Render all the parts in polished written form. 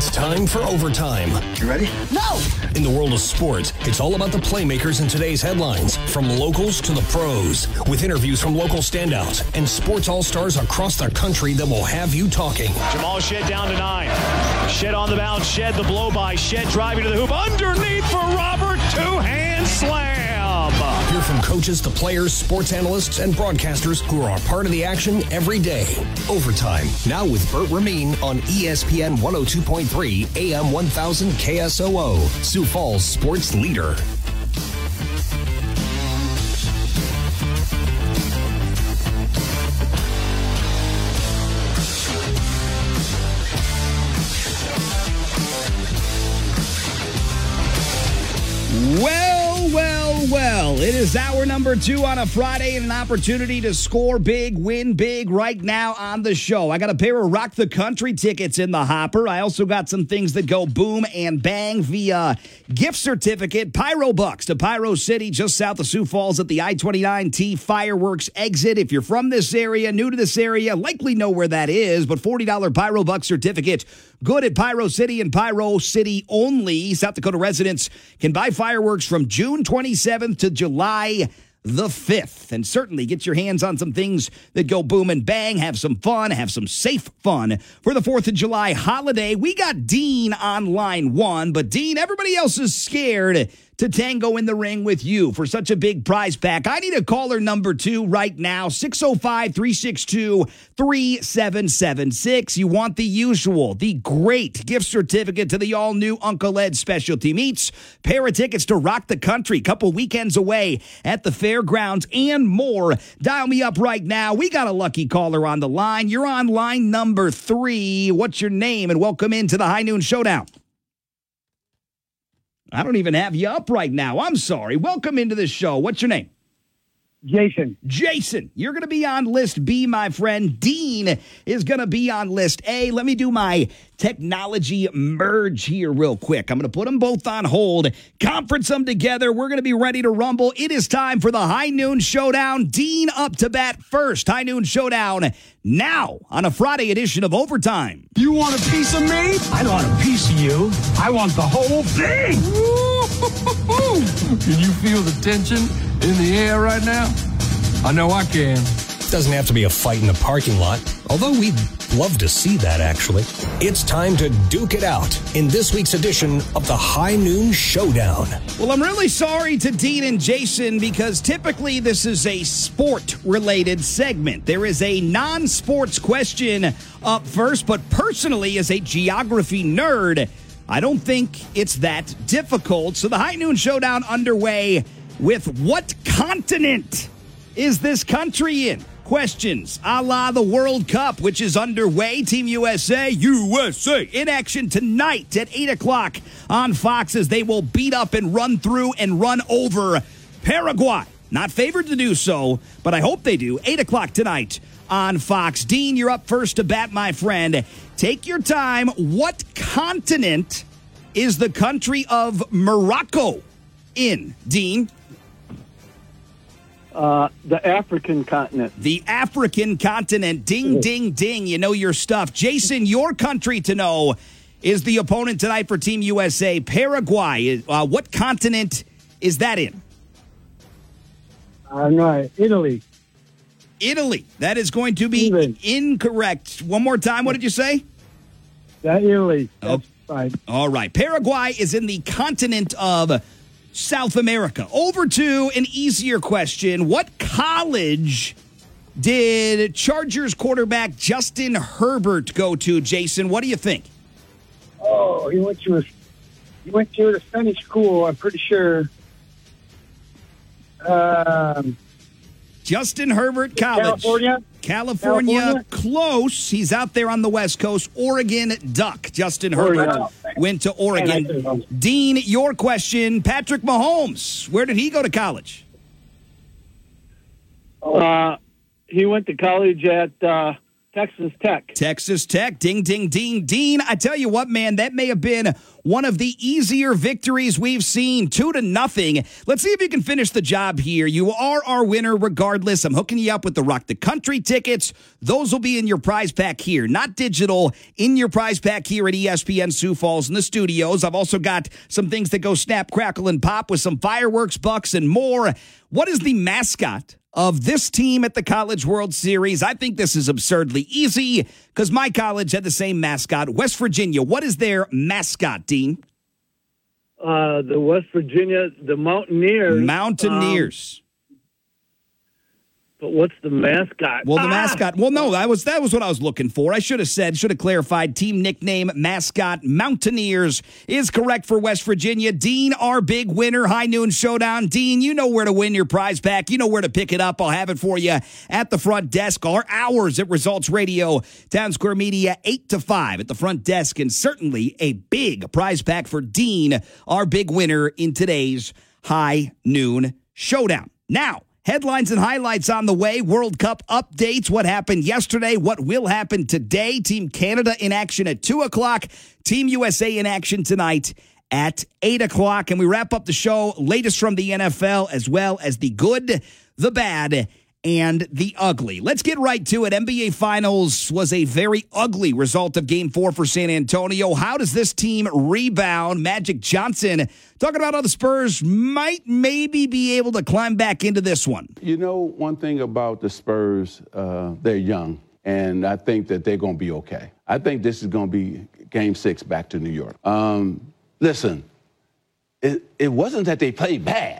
It's time for overtime. You ready? No! In the world of sports, it's all about the playmakers in today's headlines, from locals to the pros, with interviews from local standouts and sports all-stars across the country that will have you talking. Jamal Shed down to 9. Shed on the bounce. Shed the blow by. Shed driving to the hoop. Underneath for Robert. Two-hand slam. Hear from coaches to players, sports analysts, and broadcasters who are a part of the action every day. Overtime, now with Burt Ramin on ESPN 102.3 AM 1000 KSOO, Sioux Falls sports leader. Well, it is hour number 2 on a Friday and an opportunity to score big, win big right now on the show. I got a pair of Rock the Country tickets in the hopper. I also got some things that go boom and bang via gift certificate. Pyro Bucks to Pyro City, just south of Sioux Falls at the I-29T fireworks exit. If you're from this area, new to this area, likely know where that is, but $40 Pyro Bucks certificate. Good at Pyro City and Pyro City only. South Dakota residents can buy fireworks from June 27th to July the 5th. And certainly get your hands on some things that go boom and bang. Have some fun. Have some safe fun for the 4th of July holiday. We got Dean on line 1. But Dean, everybody else is scared to tango in the ring with you for such a big prize pack. I need a caller number 2 right now, 605-362-3776. You want the usual, the great gift certificate to the all-new Uncle Ed Specialty Meats, pair of tickets to Rock the Country, couple weekends away at the fairgrounds, and more. Dial me up right now. We got a lucky caller on the line. You're on line number 3. What's your name? And welcome into the High Noon Showdown. I don't even have you up right now. I'm sorry. Welcome into the show. What's your name? Jason. Jason, you're going to be on list B, my friend. Dean is going to be on list A. Let me do my technology merge here real quick. I'm going to put them both on hold, conference them together. We're going to be ready to rumble. It is time for the High Noon Showdown. Dean up to bat first. High Noon Showdown now on a Friday edition of Overtime. You want a piece of me? I don't want a piece of you. I want the whole thing. Can you feel the tension in the air right now? I know I can. Doesn't have to be a fight in the parking lot, although we'd love to see that, actually. It's time to duke it out in this week's edition of the High Noon Showdown. Well, I'm really sorry to Dean and Jason because typically this is a sport-related segment. There is a non-sports question up first, but personally, as a geography nerd, I don't think it's that difficult. So the High Noon Showdown underway with what continent is this country in? Questions a la the World Cup, which is underway. Team USA in action tonight at 8 o'clock on Fox as they will beat up and run through and run over Paraguay. Not favored to do so, but I hope they do. 8 o'clock tonight on Fox. Dean, you're up first to bat, my friend. Take your time. What continent is the country of Morocco in, Dean? The African continent. The African continent. Ding, ding, ding. You know your stuff. Jason, your country to know is the opponent tonight for Team USA, Paraguay. What continent is that in? I'm right. Italy. Italy. That is going to be incorrect. One more time. What did you say? That Italy. That's fine. All right. Paraguay is in the continent of South America. Over to an easier question. What college did Chargers quarterback Justin Herbert go to, Jason? What do you think? Oh, he went to a Spanish school, I'm pretty sure. Justin Herbert College. California. Close. He's out there on the West Coast. Oregon Duck. Justin Herbert went to Oregon. Dean, your question. Patrick Mahomes. Where did he go to college? He went to college at Texas Tech. Texas Tech. Ding, ding, ding. Dean, I tell you what, man, that may have been one of the easier victories we've seen, 2-0. Let's see if you can finish the job here. You are our winner regardless. I'm hooking you up with the Rock the Country tickets. Those will be in your prize pack here, not digital, in your prize pack here at ESPN Sioux Falls in the studios. I've also got some things that go snap, crackle, and pop with some fireworks, bucks, and more. What is the mascot of this team at the College World Series? I think this is absurdly easy because my college had the same mascot. West Virginia, what is their mascot, Dean? The West Virginia, the Mountaineers. Mountaineers. But what's the mascot? Well, the mascot. Well, no, that was what I was looking for. I should have clarified. Team nickname, mascot, Mountaineers is correct for West Virginia. Dean, our big winner, High Noon Showdown. Dean, you know where to win your prize pack. You know where to pick it up. I'll have it for you at the front desk. Our hours at Results Radio, Town Square Media, 8 to 5 at the front desk. And certainly a big prize pack for Dean, our big winner in today's High Noon Showdown. Now, headlines and highlights on the way. World Cup updates. What happened yesterday? What will happen today? Team Canada in action at 2 o'clock. Team USA in action tonight at 8 o'clock. And we wrap up the show. Latest from the NFL, as well as the good, the bad, and the ugly. Let's get right to it. NBA Finals was a very ugly result of Game 4 for San Antonio. How does this team rebound? Magic Johnson talking about how the Spurs might maybe be able to climb back into this one. You know, one thing about the Spurs, they're young, and I think that they're going to be okay. I think this is going to be Game 6 back to New York. Listen, it wasn't that they played bad.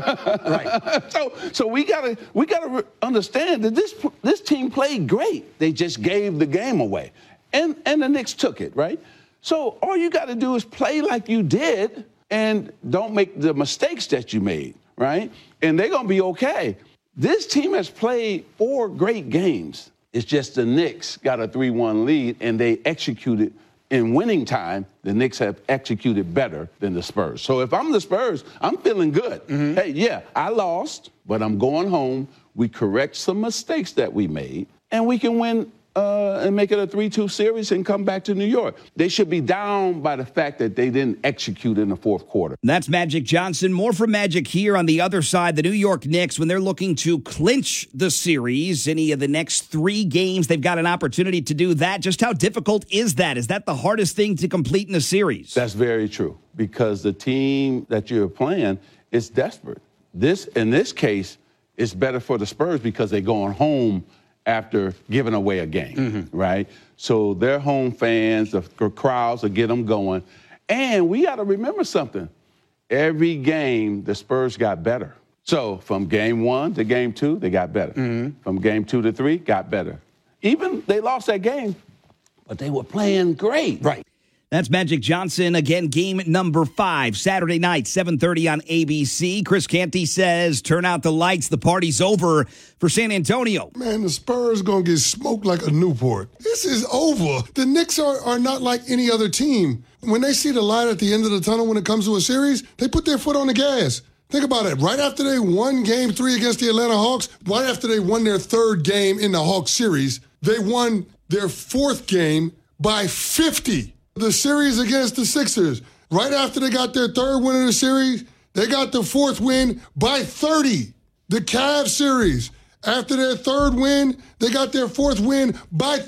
Right. So we gotta understand that this team played great. They just gave the game away, and the Knicks took it, right? So all you got to do is play like you did, and don't make the mistakes that you made, right? And they're gonna be okay. This team has played 4 great games. It's just the Knicks got a 3-1 lead, and they executed. In winning time, the Knicks have executed better than the Spurs. So if I'm the Spurs, I'm feeling good. Mm-hmm. Hey, yeah, I lost, but I'm going home. We correct some mistakes that we made, and we can win and make it a 3-2 series and come back to New York. They should be down by the fact that they didn't execute in the fourth quarter. That's Magic Johnson. More from Magic here on the other side. The New York Knicks, when they're looking to clinch the series, any of the next 3 games, they've got an opportunity to do that. Just how difficult is that? Is that the hardest thing to complete in a series? That's very true, because the team that you're playing is desperate. In this case, it's better for the Spurs because they're going home after giving away a game, right? So their home fans, the crowds will get them going. And we got to remember something. Every game, the Spurs got better. So from game 1 to game 2, they got better. From game 2 to 3, got better. Even they lost that game, but they were playing great. Right. That's Magic Johnson. Again, game number 5, Saturday night, 7:30 on ABC. Chris Canty says, turn out the lights. The party's over for San Antonio. Man, the Spurs going to get smoked like a Newport. This is over. The Knicks are not like any other team. When they see the light at the end of the tunnel when it comes to a series, they put their foot on the gas. Think about it. Right after they won Game 3 against the Atlanta Hawks, right after they won their 3rd game in the Hawks series, they won their 4th game by 50. The series against the Sixers, right after they got their 3rd win of the series, they got the 4th win by 30. The Cavs series, after their 3rd win, they got their 4th win by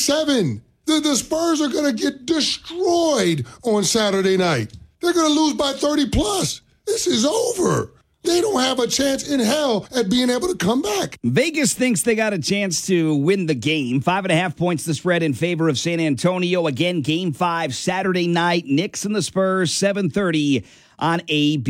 37. The Spurs are going to get destroyed on Saturday night. They're going to lose by 30 plus. This is over. They don't have a chance in hell at being able to come back. Vegas thinks they got a chance to win the game. 5.5 points the spread in favor of San Antonio. Again, Game 5, Saturday night. Knicks and the Spurs, 7:30 on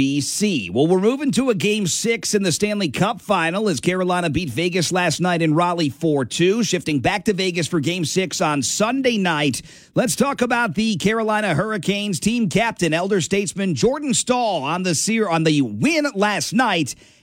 ABC. Well, we're moving to a Game 6 in the Stanley Cup Final as Carolina beat Vegas last night in Raleigh 4-2. Shifting back to Vegas for Game 6 on Sunday night. Let's talk about the Carolina Hurricanes team captain, elder statesman Jordan Staal on the win last night.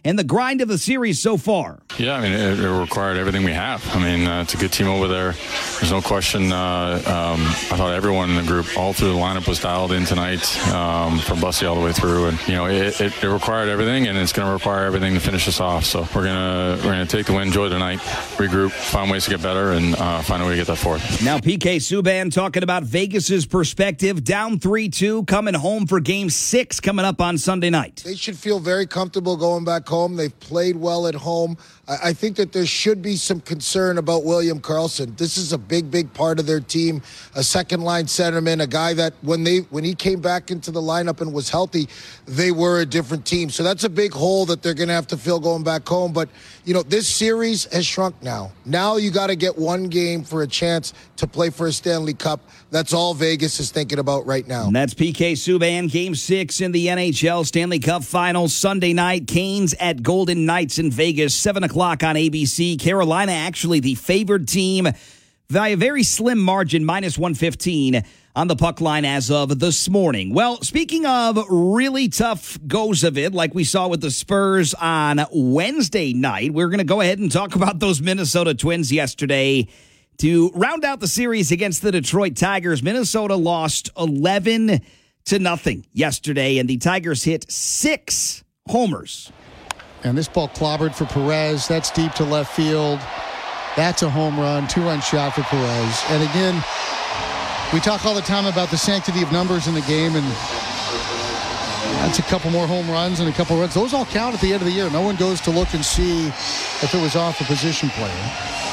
and the grind of the series so far. Yeah, I mean, it required everything we have. I mean, it's a good team over there. There's no question. I thought everyone in the group, all through the lineup, was dialed in tonight, from Bussy all the way through. And, it required everything, and it's going to require everything to finish us off. So we're gonna take the win, enjoy tonight, regroup, find ways to get better, and find a way to get that fourth. Now, PK Subban talking about Vegas's perspective, down 3-2, coming home for Game 6 coming up on Sunday night. They should feel very comfortable going back home. They've played well at home. I think that there should be some concern about William Karlsson. This is a big part of their team, a second-line centerman, a guy that when he came back into the lineup and was healthy, they were a different team. So that's a big hole that they're going to have to fill going back home. But, this series has shrunk now. Now you got to get one game for a chance to play for a Stanley Cup. That's all Vegas is thinking about right now. And that's PK Subban, Game 6 in the NHL Stanley Cup Finals Sunday night. Canes at Golden Knights in Vegas, 7 o'clock on ABC. Carolina actually the favored team by a very slim margin, minus 115 on the puck line as of this morning. Well, speaking of really tough goes of it, like we saw with the Spurs on Wednesday night, we're going to go ahead and talk about those Minnesota Twins yesterday. To round out the series against the Detroit Tigers, Minnesota lost 11-0 yesterday, and the Tigers hit 6 homers. And this ball clobbered for Perez. That's deep to left field. That's a home run, 2-run shot for Perez. And again, we talk all the time about the sanctity of numbers in the game, and that's a couple more home runs and a couple runs. Those all count at the end of the year. No one goes to look and see if it was off a position player.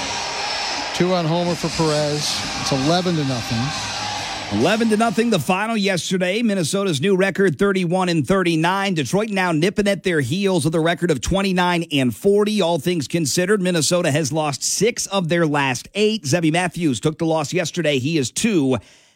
2-run homer for Perez. It's 11-0. 11-0, the final yesterday. Minnesota's new record, 31-39. Detroit now nipping at their heels with a record of 29-40. All things considered, Minnesota has lost 6 of their last 8. Zebby Matthews took the loss yesterday. He is 2-4.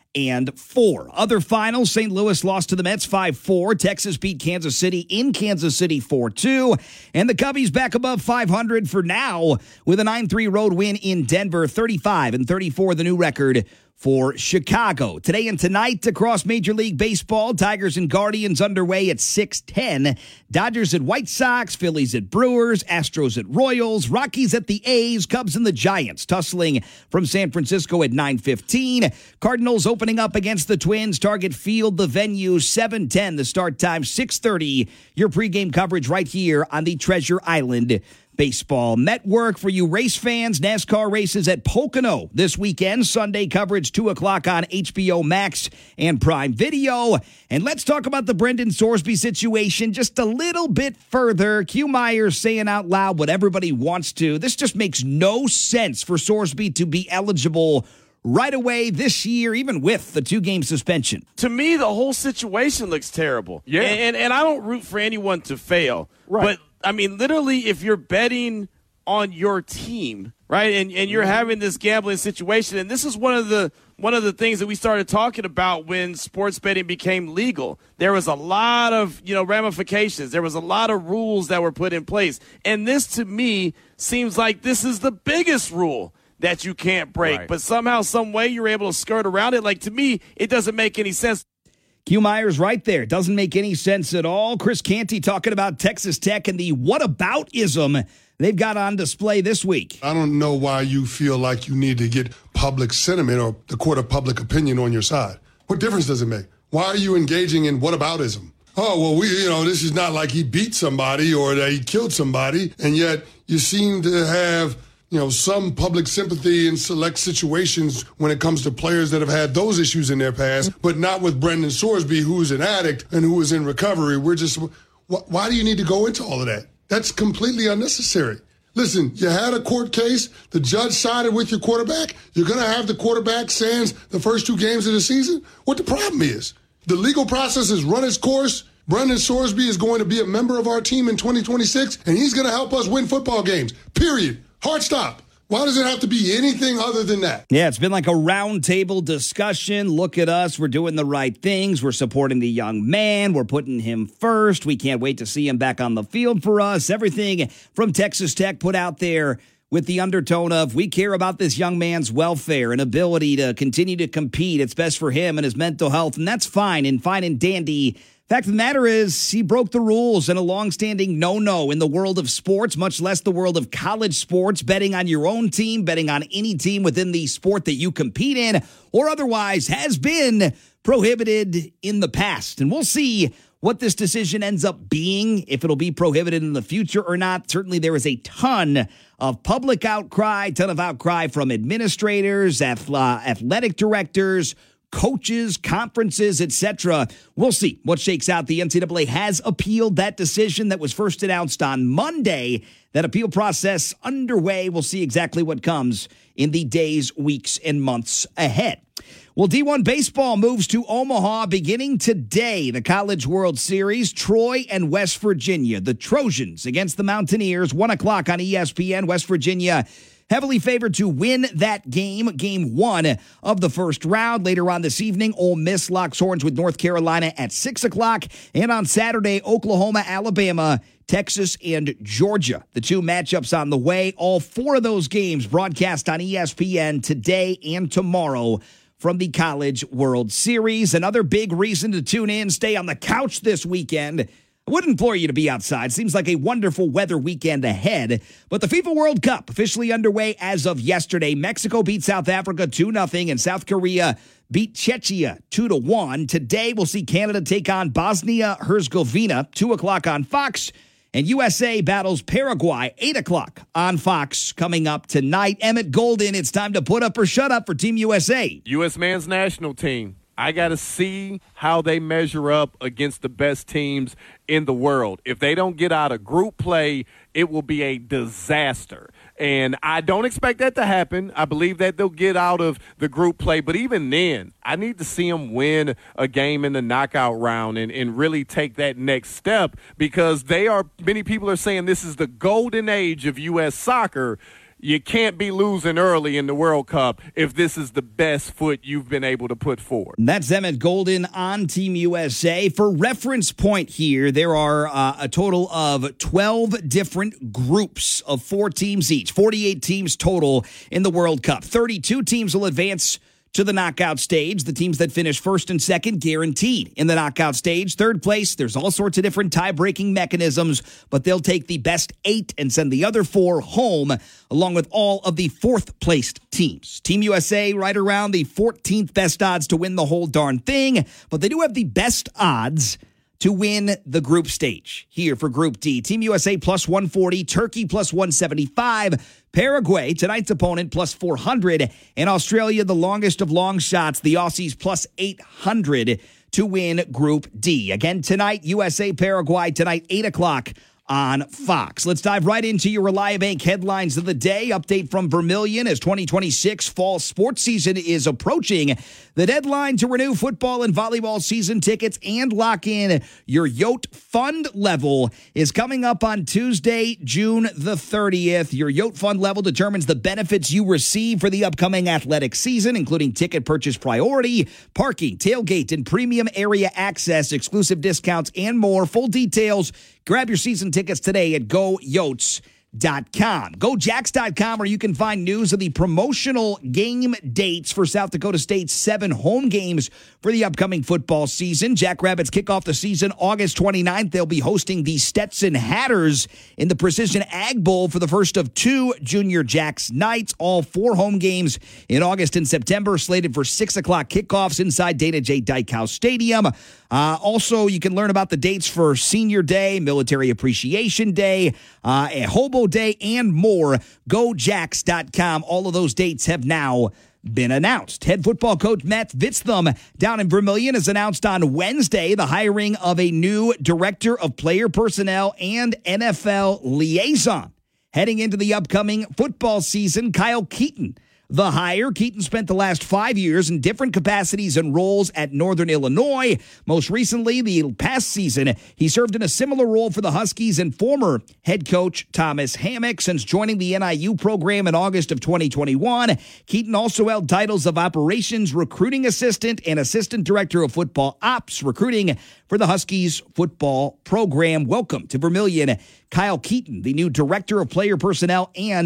Other finals, St. Louis lost to the Mets 5-4. Texas beat Kansas City in Kansas City 4-2. And the Cubbies back above 500 for now with a 9-3 road win in Denver, 35-34, the new record for Chicago. Today and tonight across Major League Baseball, Tigers and Guardians underway at 6:10. Dodgers at White Sox, Phillies at Brewers, Astros at Royals, Rockies at the A's, Cubs and the Giants tussling from San Francisco at 9:15. Cardinals opening up against the Twins, Target Field, the venue, 7:10, the start time, 6:30. Your pregame coverage right here on the Treasure Island Baseball Network. For you race fans, NASCAR races at Pocono this weekend. Sunday coverage 2 o'clock on HBO Max and Prime Video. And let's talk about the Brendan Sorsby situation just a little bit further. Q Myers saying out loud what everybody wants to. This just makes no sense for Sorsby to be eligible right away this year, even with the 2-game suspension. To me, the whole situation looks terrible. Yeah. And I don't root for anyone to fail. Right. But I mean, literally, if you're betting on your team, right, and you're having this gambling situation, and this is one of the things that we started talking about when sports betting became legal. There was a lot of ramifications. There was a lot of rules that were put in place, and this to me seems like this is the biggest rule that you can't break. Right. But somehow, some way, you're able to skirt around it. Like, to me, it doesn't make any sense. Q Myers right there. Doesn't make any sense at all. Chris Canty talking about Texas Tech and the whataboutism they've got on display this week. I don't know why you feel like you need to get public sentiment or the court of public opinion on your side. What difference does it make? Why are you engaging in whataboutism? Oh, well, this is not like he beat somebody or that he killed somebody, and yet you seem to have some public sympathy in select situations when it comes to players that have had those issues in their past, but not with Brendan Sorsby, who's an addict and who is in recovery. Why do you need to go into all of that? That's completely unnecessary. Listen, you had a court case. The judge sided with your quarterback. You're going to have the quarterback sans the first 2 games of the season. What the problem is? The legal process has run its course. Brendan Sorsby is going to be a member of our team in 2026, and he's going to help us win football games, period. Hard stop. Why does it have to be anything other than that? Yeah, it's been like a roundtable discussion. Look at us. We're doing the right things. We're supporting the young man. We're putting him first. We can't wait to see him back on the field for us. Everything from Texas Tech put out there with the undertone of we care about this young man's welfare and ability to continue to compete. It's best for him and his mental health, and that's fine and dandy. Fact of the matter is, he broke the rules and a longstanding no-no in the world of sports, much less the world of college sports, betting on your own team, betting on any team within the sport that you compete in, or otherwise has been prohibited in the past. And we'll see what this decision ends up being, if it'll be prohibited in the future or not. Certainly there is a ton of public outcry, from administrators, athletic directors, coaches, conferences, etc. We'll see what shakes out. The NCAA has appealed that decision that was first announced on Monday. That appeal process underway. We'll see exactly what comes in the days, weeks, and months ahead. Well, D1 baseball moves to Omaha beginning today. The College World Series, Troy and West Virginia. The Trojans against the Mountaineers, 1 o'clock on ESPN. West Virginia heavily favored to win that game, game 1 of the first round. Later on this evening, Ole Miss locks horns with North Carolina at 6 o'clock. And on Saturday, Oklahoma, Alabama, Texas, and Georgia. The two matchups on the way. All 4 of those games broadcast on ESPN today and tomorrow from the College World Series. Another big reason to tune in, stay on the couch this weekend. I would implore you to be outside. Seems like a wonderful weather weekend ahead. But the FIFA World Cup officially underway as of yesterday. Mexico beat South Africa 2-0, and South Korea beat Czechia 2-1. Today, we'll see Canada take on Bosnia-Herzegovina, 2 o'clock on Fox. And USA battles Paraguay, 8 o'clock on Fox coming up tonight. Emmett Golden, it's time to put up or shut up for Team USA. U.S. men's national team. I got to see how they measure up against the best teams in the world. If they don't get out of group play, it will be a disaster. And I don't expect that to happen. I believe that they'll get out of the group play. But even then, I need to see them win a game in the knockout round and really take that next step, because many people are saying this is the golden age of U.S. soccer. You can't be losing early in the World Cup if this is the best foot you've been able to put forward. That's Emmett Golden on Team USA. For reference point here, there are a total of 12 different groups of 4 teams each, 48 teams total in the World Cup. 32 teams will advance to the knockout stage. The teams that finish first and second guaranteed in the knockout stage. Third place, there's all sorts of different tie-breaking mechanisms, but they'll take the best 8 and send the other 4 home, along with all of the fourth-placed teams. Team USA right around the 14th best odds to win the whole darn thing, but they do have the best odds to win the group stage. Here for Group D, Team USA plus 140, Turkey plus 175, Paraguay, tonight's opponent, plus 400, and Australia, the longest of long shots, the Aussies plus 800 to win Group D. Again tonight, USA, Paraguay, tonight, 8 o'clock on Fox. Let's dive right into your Reliabank headlines of the day. Update from Vermilion as 2026 fall sports season is approaching. The deadline to renew football and volleyball season tickets and lock in your Yote Fund level is coming up on Tuesday, June the 30th. Your Yote Fund level determines the benefits you receive for the upcoming athletic season, including ticket purchase priority, parking, tailgate, and premium area access, exclusive discounts, and more. Full details, grab your season tickets today at GoYotes.com. GoJacks.com, where you can find news of the promotional game dates for South Dakota State's 7 home games for the upcoming football season. Jackrabbits kick off the season August 29th. They'll be hosting the Stetson Hatters in the Precision Ag Bowl for the first of 2 Junior Jacks nights. All 4 home games in August and September, slated for 6 o'clock kickoffs inside Dana J. Dykhouse Stadium. Also, you can learn about the dates for Senior Day, Military Appreciation Day, a Hobo Day, and more. GoJacks.com. All of those dates have now been announced. Head football coach Matt Vitzthum down in Vermilion has announced on Wednesday the hiring of a new director of player personnel and NFL liaison. Heading into the upcoming football season, Kyle Keaton, the hire. Keaton spent the last 5 years in different capacities and roles at Northern Illinois. Most recently, the past season, he served in a similar role for the Huskies and former head coach Thomas Hammock. Since joining the NIU program in August of 2021, Keaton also held titles of operations recruiting assistant and assistant director of football ops recruiting for the Huskies football program. Welcome to Vermilion, Kyle Keaton, the new director of player personnel and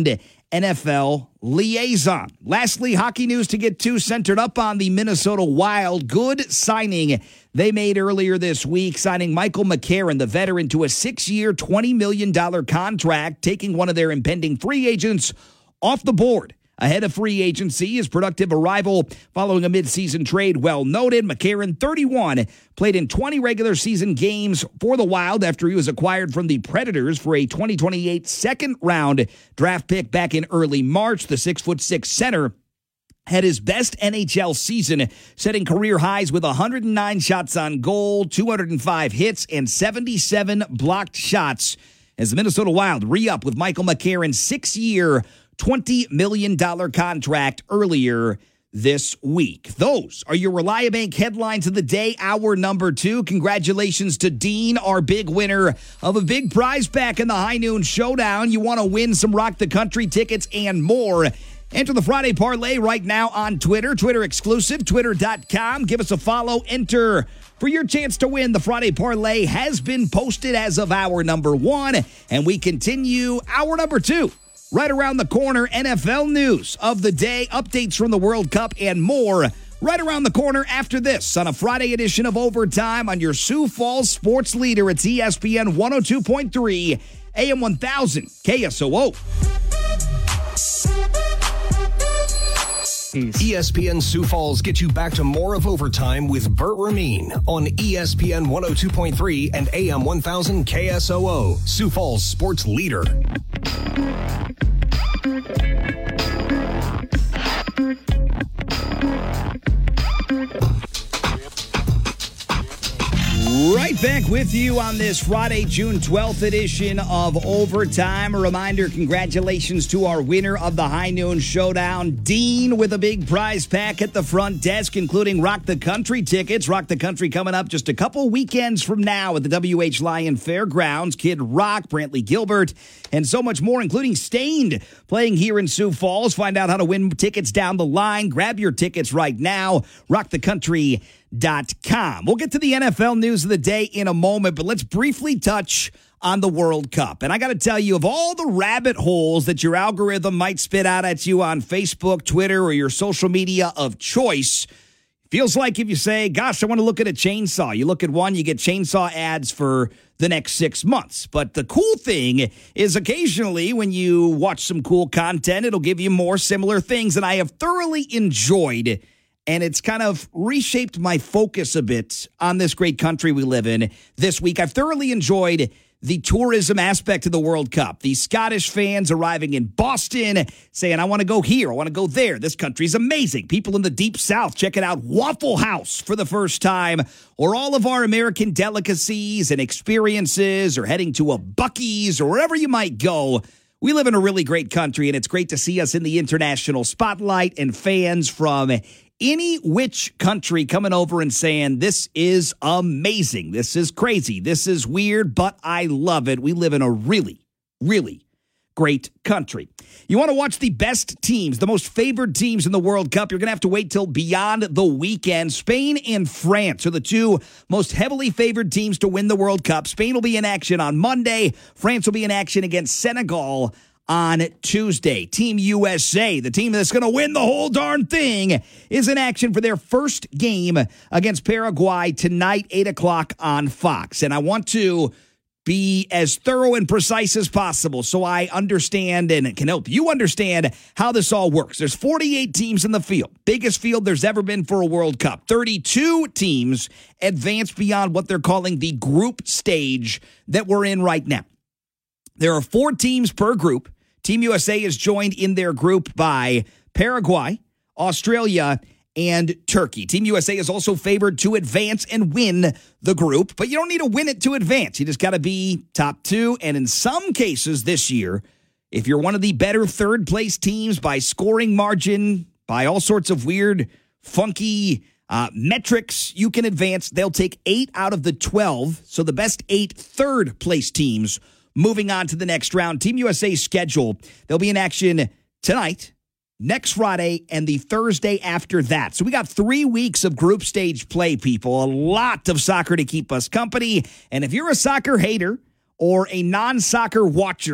NFL liaison. Lastly, hockey news to get to, centered up on the Minnesota Wild. Good signing they made earlier this week, signing Michael McCarron, the veteran, to a 6-year, $20 million contract, taking one of their impending free agents off the board. Ahead of free agency, his productive arrival following a midseason trade well noted. McCarron, 31, played in 20 regular season games for the Wild after he was acquired from the Predators for a 2028 second-round draft pick back in early March. The 6'6" center had his best NHL season, setting career highs with 109 shots on goal, 205 hits, and 77 blocked shots as the Minnesota Wild re-up with Michael McCarron's 6-year, $20 million contract earlier this week. Those are your Reliabank headlines of the day, hour number 2. Congratulations to Dean, our big winner of a big prize pack in the High Noon Showdown. You want to win some Rock the Country tickets and more. Enter the Friday Parlay right now on Twitter. Twitter exclusive, twitter.com. Give us a follow. Enter for your chance to win. The Friday Parlay has been posted as of hour number 1, and we continue hour number 2. Right around the corner, NFL news of the day, updates from the World Cup, and more. Right around the corner after this on a Friday edition of Overtime on your Sioux Falls sports leader. It's ESPN 102.3, AM 1000, KSOO. ESPN Sioux Falls gets you back to more of Overtime with Burt Ramin on ESPN 102.3 and AM 1000 KSOO, Sioux Falls sports leader. Right back with you on this Friday, June 12th edition of Overtime. A reminder, congratulations to our winner of the High Noon Showdown, Dean, with a big prize pack at the front desk, including Rock the Country tickets. Rock the Country coming up just a couple weekends from now at the W.H. Lyon Fairgrounds. Kid Rock, Brantley Gilbert, and so much more, including Stained, playing here in Sioux Falls. Find out how to win tickets down the line. Grab your tickets right now. RockTheCountry.com. We'll get to the NFL news of the day in a moment, but let's briefly touch on the World Cup. And I got to tell you, of all the rabbit holes that your algorithm might spit out at you on Facebook, Twitter, or your social media of choice, feels like if you say, gosh, I want to look at a chainsaw. You look at one, you get chainsaw ads for the next 6 months. But the cool thing is occasionally when you watch some cool content, it'll give you more similar things. And I have thoroughly enjoyed, and it's kind of reshaped my focus a bit on this great country we live in this week. I've thoroughly enjoyed the tourism aspect of the World Cup. These Scottish fans arriving in Boston saying, I want to go here, I want to go there. This country's amazing. People in the Deep South checking out Waffle House for the first time, or all of our American delicacies and experiences, or heading to a Buc-ee's, or wherever you might go. We live in a really great country, and it's great to see us in the international spotlight and fans from any which country coming over and saying, this is amazing, this is crazy, this is weird, but I love it. We live in a really, really great country. You want to watch the best teams, the most favored teams in the World Cup, you're going to have to wait till beyond the weekend. Spain and France are the two most heavily favored teams to win the World Cup. Spain will be in action on Monday. France will be in action against Senegal on Tuesday. Team USA, the team that's going to win the whole darn thing, is in action for their first game against Paraguay tonight, 8 o'clock on Fox. And I want to be as thorough and precise as possible so I understand and can help you understand how this all works. There's 48 teams in the field, biggest field there's ever been for a World Cup. 32 teams advance beyond what they're calling the group stage that we're in right now. There are 4 teams per group. Team USA is joined in their group by Paraguay, Australia, and Turkey. Team USA is also favored to advance and win the group, but you don't need to win it to advance. You just got to be top 2, and in some cases this year, if you're one of the better third-place teams by scoring margin, by all sorts of weird, funky metrics, you can advance. They'll take 8 out of the 12, so the best 8 third-place teams moving on to the next round. Team USA's schedule, they'll be in action tonight, next Friday, and the Thursday after that. So we got 3 weeks of group stage play, people. A lot of soccer to keep us company. And if you're a soccer hater or a non-soccer watcher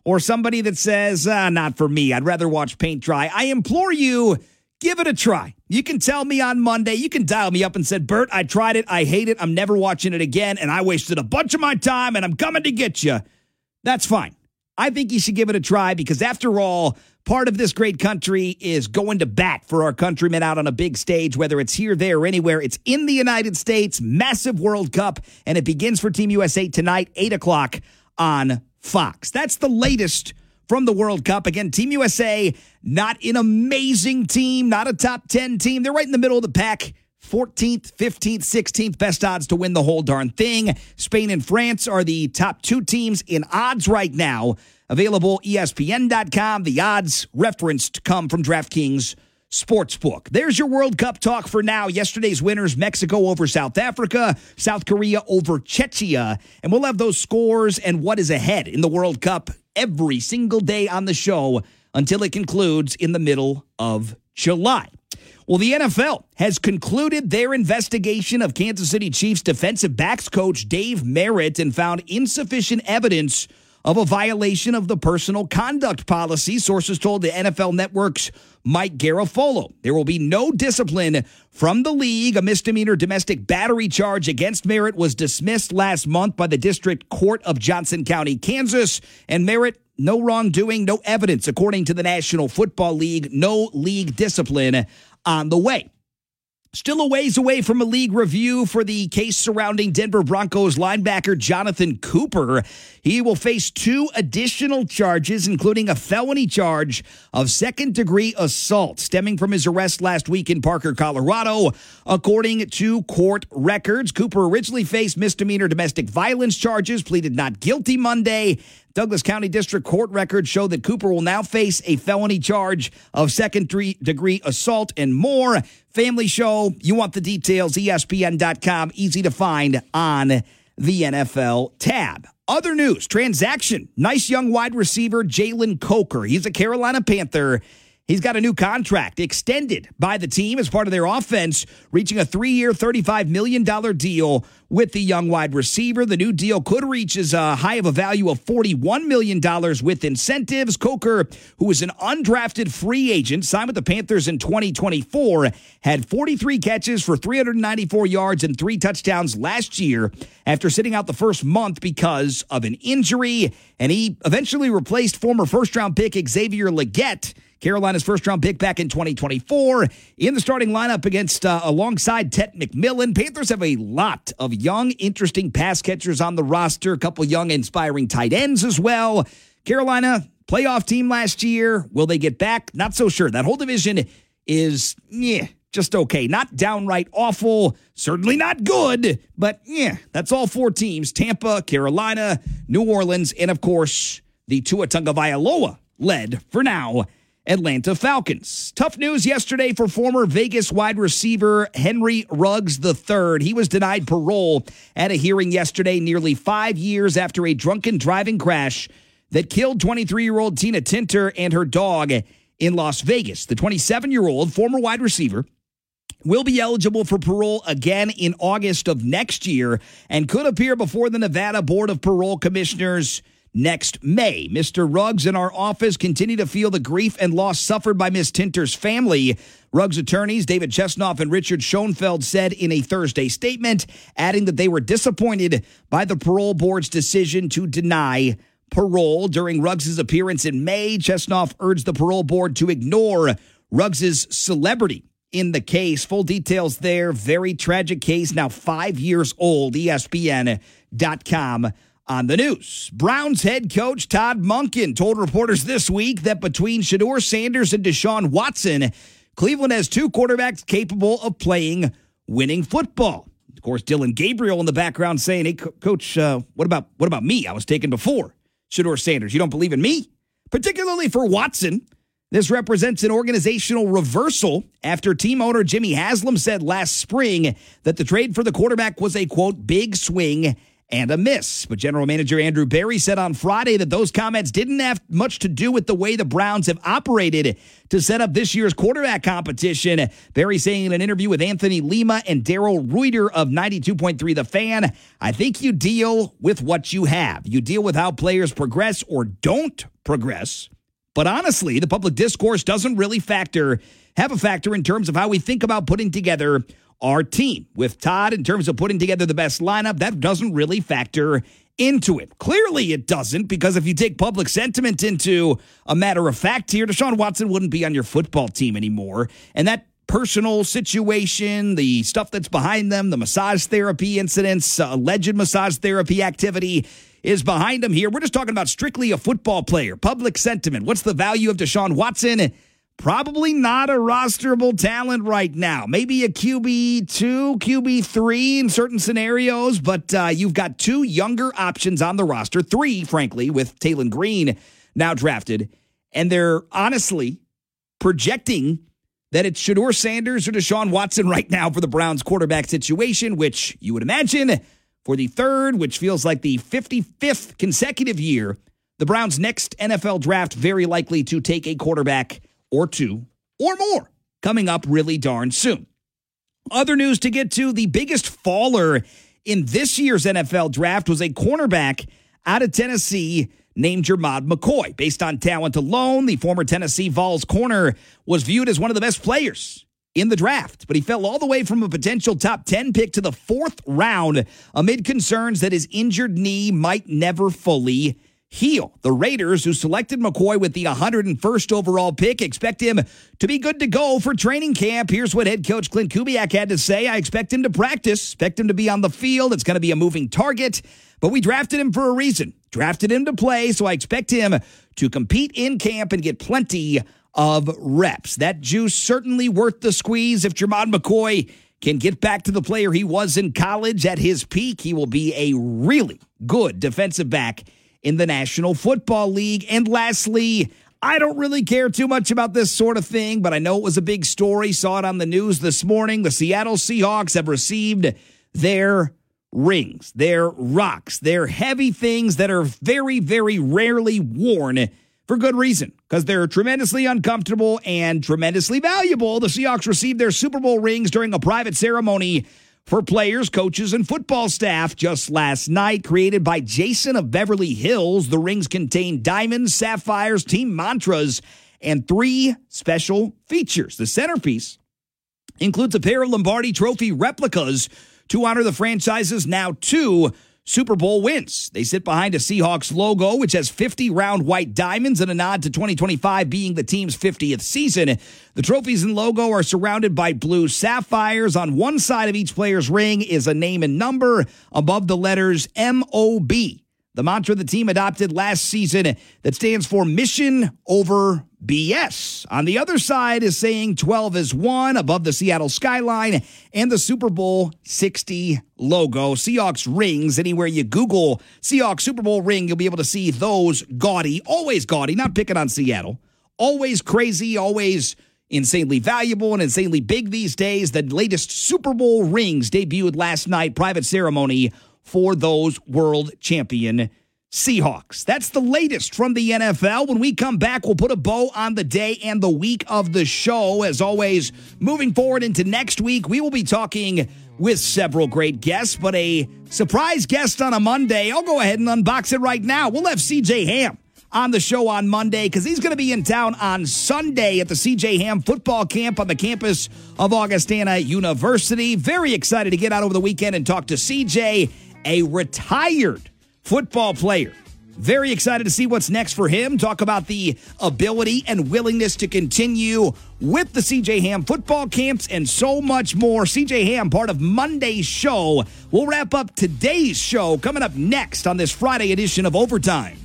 or somebody that says, not for me, I'd rather watch paint dry, I implore you, give it a try. You can tell me on Monday, you can dial me up and say, Bert, I tried it, I hate it, I'm never watching it again, and I wasted a bunch of my time, and I'm coming to get you. That's fine. I think you should give it a try because, after all, part of this great country is going to bat for our countrymen out on a big stage, whether it's here, there, or anywhere. It's in the United States, massive World Cup, and it begins for Team USA tonight, 8 o'clock on Fox. That's the latest from the World Cup. Again, Team USA, not an amazing team, not a top 10 team. They're right in the middle of the pack. 14th, 15th, 16th best odds to win the whole darn thing. Spain and France are the top two teams in odds right now. Available ESPN.com. The odds referenced come from DraftKings Sportsbook. There's your World Cup talk for now. Yesterday's winners, Mexico over South Africa, South Korea over Czechia. And we'll have those scores and what is ahead in the World Cup every single day on the show until it concludes in the middle of July. Well, the NFL has concluded their investigation of Kansas City Chiefs defensive backs coach Dave Merritt and found insufficient evidence of a violation of the personal conduct policy, sources told the NFL Network's Mike Garafolo. There will be no discipline from the league. A misdemeanor domestic battery charge against Merritt was dismissed last month by the District Court of Johnson County, Kansas, and Merritt, no wrongdoing, no evidence, according to the National Football League, no league discipline on the way. Still a ways away from a league review for the case surrounding Denver Broncos linebacker Jonathan Cooper. He will face 2 additional charges, including a felony charge of second-degree assault stemming from his arrest last week in Parker, Colorado. According to court records, Cooper originally faced misdemeanor domestic violence charges, pleaded not guilty Monday. Douglas County District Court records show that Cooper will now face a felony charge of second-degree assault and more. Family show, you want the details, ESPN.com, easy to find on the NFL tab. Other news, transaction, nice young wide receiver Jalen Coker. He's a Carolina Panther. He's got a new contract extended by the team as part of their offense, reaching a 3-year, $35 million deal with the young wide receiver. The new deal could reach as a high of a value of $41 million with incentives. Coker, who is an undrafted free agent, signed with the Panthers in 2024, had 43 catches for 394 yards and 3 touchdowns last year after sitting out the first month because of an injury. And he eventually replaced former first-round pick Xavier Legette, Carolina's first-round pick back in 2024, in the starting lineup alongside Ted McMillan. Panthers have a lot of young, interesting pass catchers on the roster, a couple young, inspiring tight ends as well. Carolina, playoff team last year. Will they get back? Not so sure. That whole division is, just okay. Not downright awful, certainly not good, but that's all 4 teams. Tampa, Carolina, New Orleans, and, of course, the Tua Tagovailoa-led, for now, Atlanta Falcons. Tough news yesterday for former Vegas wide receiver Henry Ruggs III. He was denied parole at a hearing yesterday, nearly 5 years after a drunken driving crash that killed 23-year-old Tina Tinter and her dog in Las Vegas. The 27-year-old former wide receiver will be eligible for parole again in August of next year and could appear before the Nevada Board of Parole Commissioners next May. Mr. Ruggs and our office continue to feel the grief and loss suffered by Miss Tinter's family. Ruggs attorneys David Chesnoff and Richard Schoenfeld said in a Thursday statement, adding that they were disappointed by the parole board's decision to deny parole. During Ruggs' appearance in May, Chesnoff urged the parole board to ignore Ruggs' celebrity in the case. Full details there. Very tragic case, now 5 years old. ESPN.com on the news. Browns head coach Todd Monken told reporters this week that between Shedeur Sanders and Deshaun Watson, Cleveland has 2 quarterbacks capable of playing winning football. Of course, Dylan Gabriel in the background saying, hey, Coach, what about me? I was taken before Shedeur Sanders. You don't believe in me? Particularly for Watson. This represents an organizational reversal after team owner Jimmy Haslam said last spring that the trade for the quarterback was a, quote, big swing and a miss. But General Manager Andrew Berry said on Friday that those comments didn't have much to do with the way the Browns have operated to set up this year's quarterback competition. Berry saying in an interview with Anthony Lima and Daryl Reuter of 92.3 The Fan, I think you deal with what you have. You deal with how players progress or don't progress. But honestly, the public discourse doesn't really have a factor in terms of how we think about putting together our team. With Todd, in terms of putting together the best lineup, that doesn't really factor into it. Clearly it doesn't, because if you take public sentiment into a matter of fact here, Deshaun Watson wouldn't be on your football team anymore. And that personal situation, the stuff that's behind them, the massage therapy incidents, alleged massage therapy activity is behind him here. We're just talking about strictly a football player. Public sentiment. What's the value of Deshaun Watson? Probably not a rosterable talent right now. Maybe a QB2, QB3 in certain scenarios, but you've got 2 younger options on the roster, 3, frankly, with Taylon Green now drafted, and they're honestly projecting that it's Shedeur Sanders or Deshaun Watson right now for the Browns quarterback situation, which you would imagine for the 3rd, which feels like the 55th consecutive year, the Browns' next NFL draft very likely to take a quarterback or 2 or more coming up really darn soon. Other news to get to, the biggest faller in this year's NFL draft was a cornerback out of Tennessee named Jermod McCoy. Based on talent alone, the former Tennessee Vols corner was viewed as one of the best players in the draft, but he fell all the way from a potential top 10 pick to the 4th round amid concerns that his injured knee might never fully heal. The Raiders, who selected McCoy with the 101st overall pick, expect him to be good to go for training camp. Here's what head coach Clint Kubiak had to say. I expect him to practice, expect him to be on the field. It's going to be a moving target, but we drafted him for a reason. Drafted him to play, so I expect him to compete in camp and get plenty of reps. That juice certainly worth the squeeze. If Jermod McCoy can get back to the player he was in college at his peak, he will be a really good defensive back in the National Football League. And lastly, I don't really care too much about this sort of thing, but I know it was a big story. Saw it on the news this morning. The Seattle Seahawks have received their rings, their rocks, their heavy things that are very, very rarely worn for good reason, because they're tremendously uncomfortable and tremendously valuable. The Seahawks received their Super Bowl rings during a private ceremony for players, coaches, and football staff just last night. Created by Jason of Beverly Hills, the rings contain diamonds, sapphires, team mantras, and 3 special features. The centerpiece includes a pair of Lombardi Trophy replicas to honor the franchise's now 2 Super Bowl wins. They sit behind a Seahawks logo, which has 50 round white diamonds and a nod to 2025 being the team's 50th season. The trophies and logo are surrounded by blue sapphires. On one side of each player's ring is a name and number above the letters MOB, the mantra the team adopted last season that stands for Mission Over BS. On the other side is saying 12 is 1 above the Seattle skyline and the Super Bowl 60 logo. Seahawks rings, anywhere you Google Seahawks Super Bowl ring, you'll be able to see those gaudy, always gaudy, not picking on Seattle, always crazy, always insanely valuable and insanely big these days. The latest Super Bowl rings debuted last night, private ceremony for those world champion Seahawks. That's the latest from the NFL. When we come back, we'll put a bow on the day and the week of the show. As always, moving forward into next week, we will be talking with several great guests, but a surprise guest on a Monday. I'll go ahead and unbox it right now. We'll have CJ Ham on the show on Monday because he's going to be in town on Sunday at the CJ Ham football camp on the campus of Augustana University. Very excited to get out over the weekend and talk to CJ, a retired football player. Very excited to see what's next for him. Talk about the ability and willingness to continue with the CJ Ham football camps and so much more. CJ Ham, part of Monday's show. We'll wrap up today's show coming up next on this Friday edition of Overtime.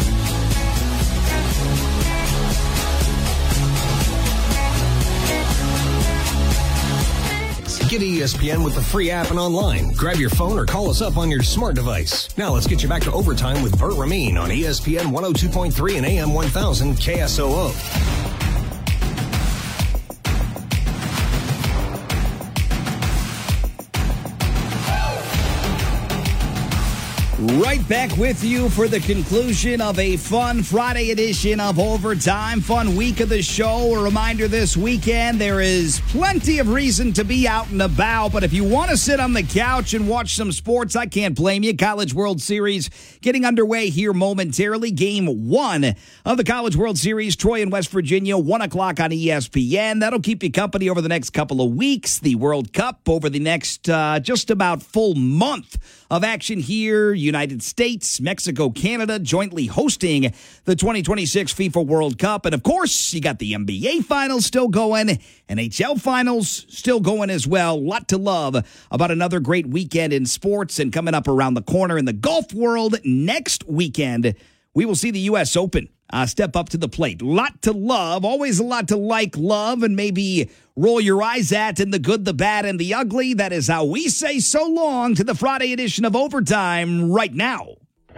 Get ESPN with the free app and online. Grab your phone or call us up on your smart device. Now let's get you back to Overtime with Burt Ramin on ESPN 102.3 and AM 1000 KSOO. Right back with you for the conclusion of a fun Friday edition of Overtime. Fun week of the show. A reminder this weekend, there is plenty of reason to be out and about, but if you want to sit on the couch and watch some sports, I can't blame you. College World Series getting underway here momentarily. Game 1 of the College World Series, Troy and West Virginia, 1 o'clock on ESPN. That'll keep you company over the next couple of weeks. The World Cup over the next just about full month of action here. United States, Mexico, Canada jointly hosting the 2026 FIFA World Cup. And of course, you got the NBA finals still going, NHL finals still going as well. A lot to love about another great weekend in sports. And coming up around the corner in the golf world next weekend, we will see the U.S. Open step up to the plate. Lot to love, always a lot to love, and maybe roll your eyes at in the good, the bad, and the ugly. That is how we say so long to the Friday edition of Overtime right now.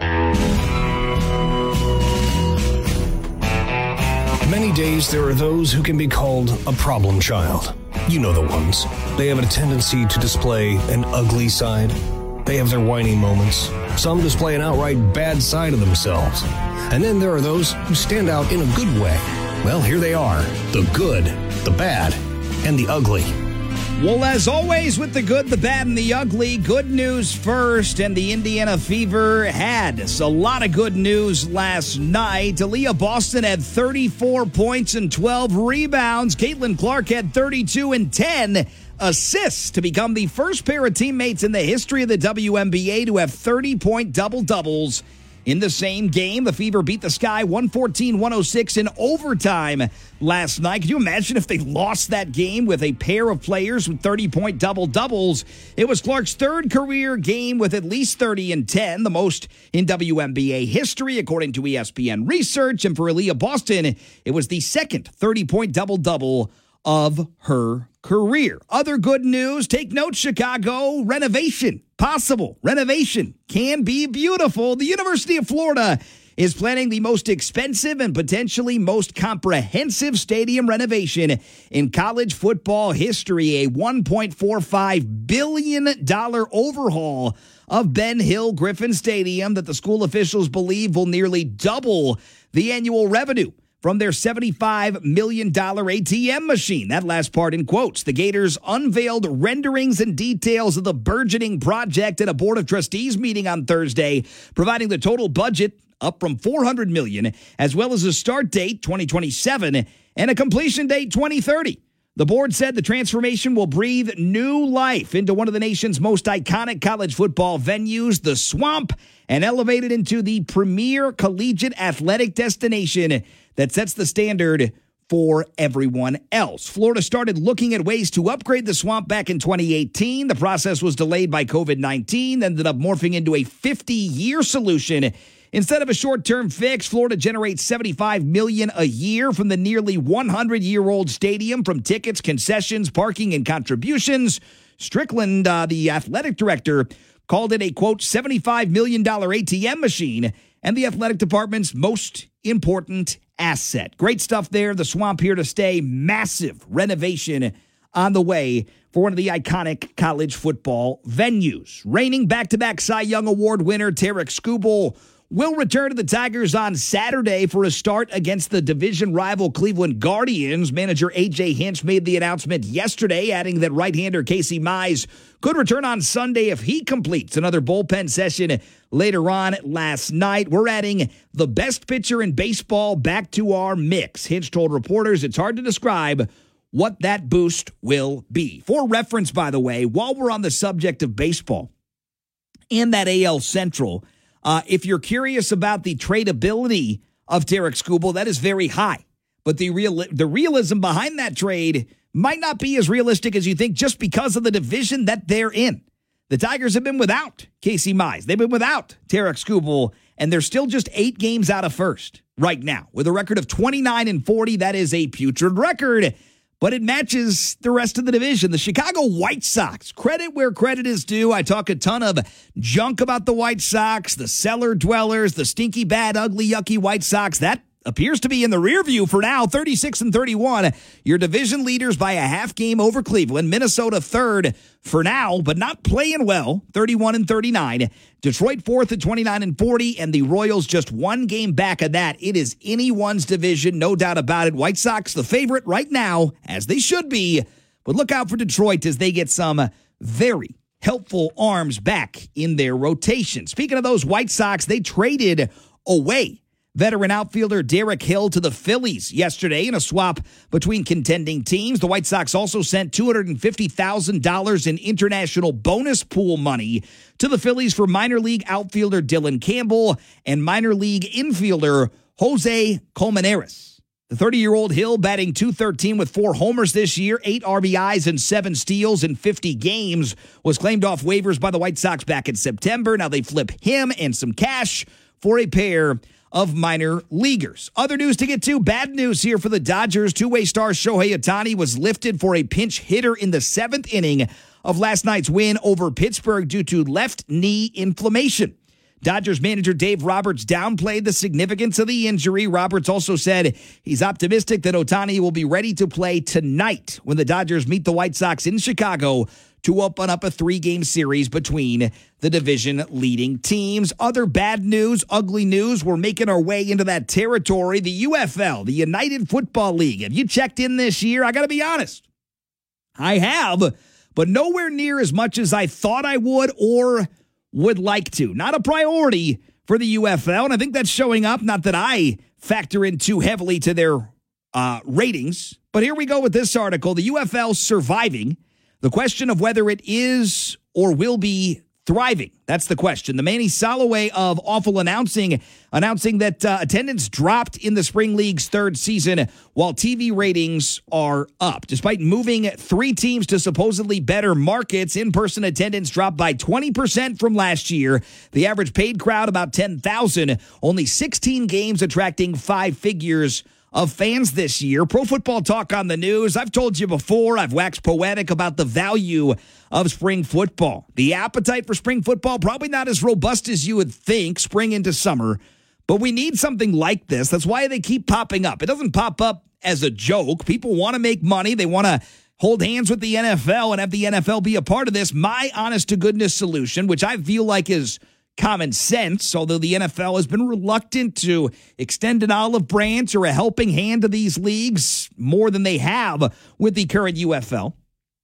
Many days there are those who can be called a problem child. You know the ones. They have a tendency to display an ugly side. They have their whiny moments. Some display an outright bad side of themselves. And then there are those who stand out in a good way. Well, here they are. The good, the bad, and the ugly. Well, as always, with the good, the bad, and the ugly, good news first, and the Indiana Fever had a lot of good news last night. Aaliyah Boston had 34 points and 12 rebounds. Caitlin Clark had 32 and 10 assists to become the first pair of teammates in the history of the WNBA to have 30-point double-doubles in the same game. The Fever beat the Sky 114-106 in overtime last night. Can you imagine if they lost that game with a pair of players with 30-point double-doubles? It was Clark's third career game with at least 30 and 10, the most in WNBA history, according to ESPN research. And for Aaliyah Boston, it was the second 30-point double-double of her career. Other good news, take note, Chicago, renovation possible. Renovation can be beautiful. The University of Florida is planning the most expensive and potentially most comprehensive stadium renovation in college football history, a $1.45 billion overhaul of Ben Hill Griffin Stadium that the school officials believe will nearly double the annual revenue from their $75 million ATM machine. That last part in quotes. The Gators unveiled renderings and details of the burgeoning project at a Board of Trustees meeting on Thursday, providing the total budget up from $400 million, as well as a start date, 2027, and a completion date, 2030. The board said the transformation will breathe new life into one of the nation's most iconic college football venues, the Swamp, and elevate it into the premier collegiate athletic destination that sets the standard for everyone else. Florida started looking at ways to upgrade the Swamp back in 2018. The process was delayed by COVID-19, ended up morphing into a 50-year solution. Instead of a short-term fix, Florida generates $75 million a year from the nearly 100-year-old stadium from tickets, concessions, parking, and contributions. Strickland, the athletic director, called it a, quote, $75 million ATM machine and the athletic department's most important asset. Great stuff there. The Swamp here to stay. Massive renovation on the way for one of the iconic college football venues. Reigning back-to-back Cy Young Award winner Tarek Skubal will return to the Tigers on Saturday for a start against the division rival Cleveland Guardians. Manager A.J. Hinch made the announcement yesterday, adding that right-hander Casey Mize could return on Sunday if he completes another bullpen session later on last night. We're adding the best pitcher in baseball back to our mix. Hinch told reporters it's hard to describe what that boost will be. For reference, by the way, while we're on the subject of baseball and that AL Central, if you're curious about the tradability of Tarek Skubal, that is very high. But the realism behind that trade might not be as realistic as you think just because of the division that they're in. The Tigers have been without Casey Mize. They've been without Tarek Skubal, and they're still just 8 games out of first right now. With a record of 29-40, that is a putrid record, but it matches the rest of the division. The Chicago White Sox, credit where credit is due. I talk a ton of junk about the White Sox, the cellar dwellers, the stinky, bad, ugly, yucky White Sox. That appears to be in the rear view for now, 36-31. Your division leaders by a half game over Cleveland. Minnesota third for now, but not playing well, 31-39. Detroit fourth at 29-40, and the Royals just one game back of that. It is anyone's division, no doubt about it. White Sox the favorite right now, as they should be. But look out for Detroit as they get some very helpful arms back in their rotation. Speaking of those White Sox, they traded away veteran outfielder Derek Hill to the Phillies yesterday in a swap between contending teams. The White Sox also sent $250,000 in international bonus pool money to the Phillies for minor league outfielder Dylan Campbell and minor league infielder Jose Colmenares. The 30-year-old Hill batting .213 with 4 homers this year, 8 RBIs and 7 steals in 50 games, was claimed off waivers by the White Sox back in September. Now they flip him and some cash for a pair of minor leaguers. Other news to get to, bad news here for the Dodgers. Two-way star Shohei Ohtani was lifted for a pinch hitter in the 7th inning of last night's win over Pittsburgh due to left knee inflammation. Dodgers manager Dave Roberts downplayed the significance of the injury. Roberts also said he's optimistic that Ohtani will be ready to play tonight when the Dodgers meet the White Sox in Chicago to open up a 3-game series between the division-leading teams. Other bad news, ugly news, we're making our way into that territory. The UFL, the United Football League. Have you checked in this year? I got to be honest. I have, but nowhere near as much as I thought I would or would like to. Not a priority for the UFL, and I think that's showing up. Not that I factor in too heavily to their ratings, but here we go with this article. The UFL surviving. The question of whether it is or will be thriving. That's the question. The Manny Soloway of Awful announcing that attendance dropped in the Spring League's 3rd season while TV ratings are up. Despite moving 3 teams to supposedly better markets, in-person attendance dropped by 20% from last year. The average paid crowd about 10,000. Only 16 games attracting 5 figures of fans this year. Pro Football Talk on the news. I've told you before, I've waxed poetic about the value of spring football. The appetite for spring football, probably not as robust as you would think, spring into summer, but we need something like this. That's why they keep popping up. It doesn't pop up as a joke. People want to make money. They want to hold hands with the NFL and have the NFL be a part of this. My honest-to-goodness solution, which I feel like is common sense, although the NFL has been reluctant to extend an olive branch or a helping hand to these leagues more than they have with the current UFL.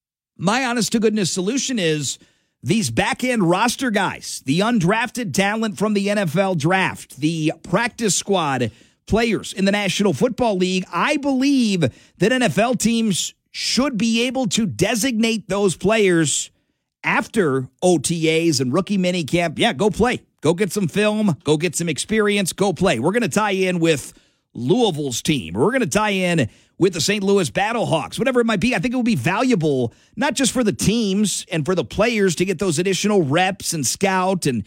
My honest-to-goodness solution is these back-end roster guys, the undrafted talent from the NFL draft, the practice squad players in the National Football League. I believe that NFL teams should be able to designate those players after OTAs and rookie minicamp. Yeah, go play. Go get some film. Go get some experience. Go play. We're going to tie in with Louisville's team. We're going to tie in with the St. Louis Battlehawks, whatever it might be. I think it will be valuable, not just for the teams and for the players to get those additional reps and scout and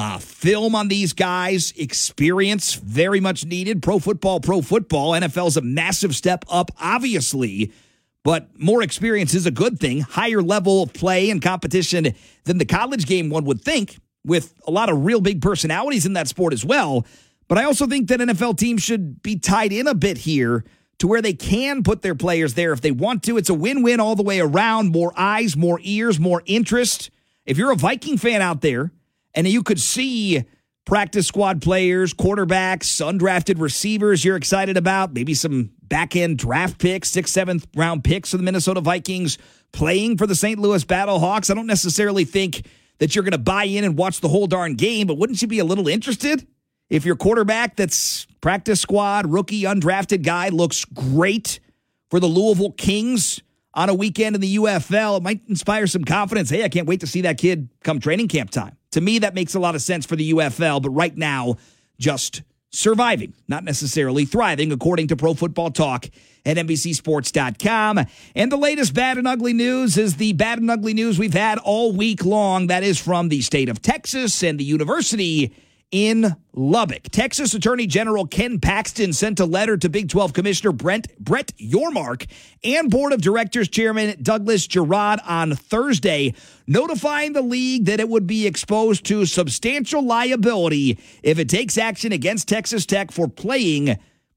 film on these guys. Experience very much needed. Pro football. NFL's a massive step up, obviously. But more experience is a good thing. Higher level of play and competition than the college game, one would think, with a lot of real big personalities in that sport as well. But I also think that NFL teams should be tied in a bit here to where they can put their players there if they want to. It's a win-win all the way around. More eyes, more ears, more interest. If you're a Viking fan out there and you could see practice squad players, quarterbacks, undrafted receivers you're excited about, maybe some back-end draft picks, 6th, 7th round picks of the Minnesota Vikings playing for the St. Louis Battlehawks. I don't necessarily think that you're going to buy in and watch the whole darn game, but wouldn't you be a little interested? If your quarterback that's practice squad, rookie, undrafted guy looks great for the Louisville Kings on a weekend in the UFL, it might inspire some confidence. Hey, I can't wait to see that kid come training camp time. To me, that makes a lot of sense for the UFL, but right now, just surviving, not necessarily thriving, according to Pro Football Talk at NBCSports.com. And the latest bad and ugly news is the bad and ugly news we've had all week long. That is from the state of Texas and the university in Lubbock. Texas Attorney General Ken Paxton sent a letter to Big 12 Commissioner Brett Yormark and Board of Directors Chairman Douglas Gerard on Thursday, notifying the league that it would be exposed to substantial liability if it takes action against Texas Tech for playing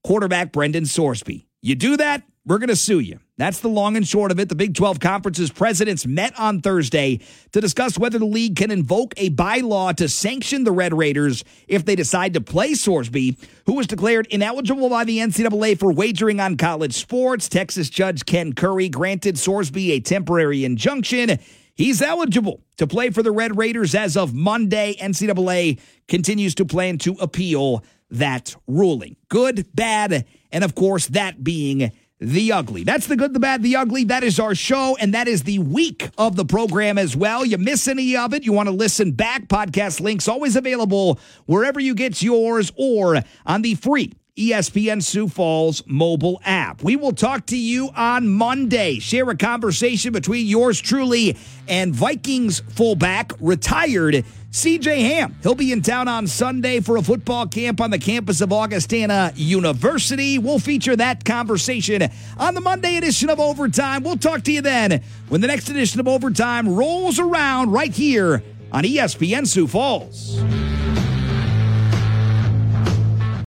quarterback Brendan Sorsby. You do that, we're going to sue you. That's the long and short of it. The Big 12 Conference's presidents met on Thursday to discuss whether the league can invoke a bylaw to sanction the Red Raiders if they decide to play Sorsby, who was declared ineligible by the NCAA for wagering on college sports. Texas Judge Ken Curry granted Sorsby a temporary injunction. He's eligible to play for the Red Raiders as of Monday. NCAA continues to plan to appeal that ruling. Good, bad, and of course, that being the ugly. That's the good, the bad, the ugly. That is our show, and that is the week of the program as well. You miss any of it, you want to listen back, podcast links always available wherever you get yours or on the free ESPN Sioux Falls mobile app. We will talk to you on Monday. Share a conversation between yours truly and Vikings fullback, retired CJ Ham. He'll be in town on Sunday for a football camp on the campus of Augustana University. We'll feature that conversation on the Monday edition of Overtime. We'll talk to you then when the next edition of Overtime rolls around right here on ESPN Sioux Falls.